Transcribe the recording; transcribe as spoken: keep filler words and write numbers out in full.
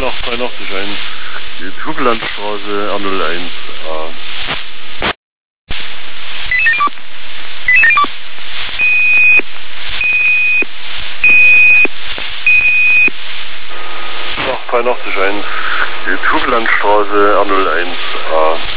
null acht zwei acht eins, die Hubelandstraße R null eins A. null acht zwei acht eins, die Hubelandstraße R null eins A.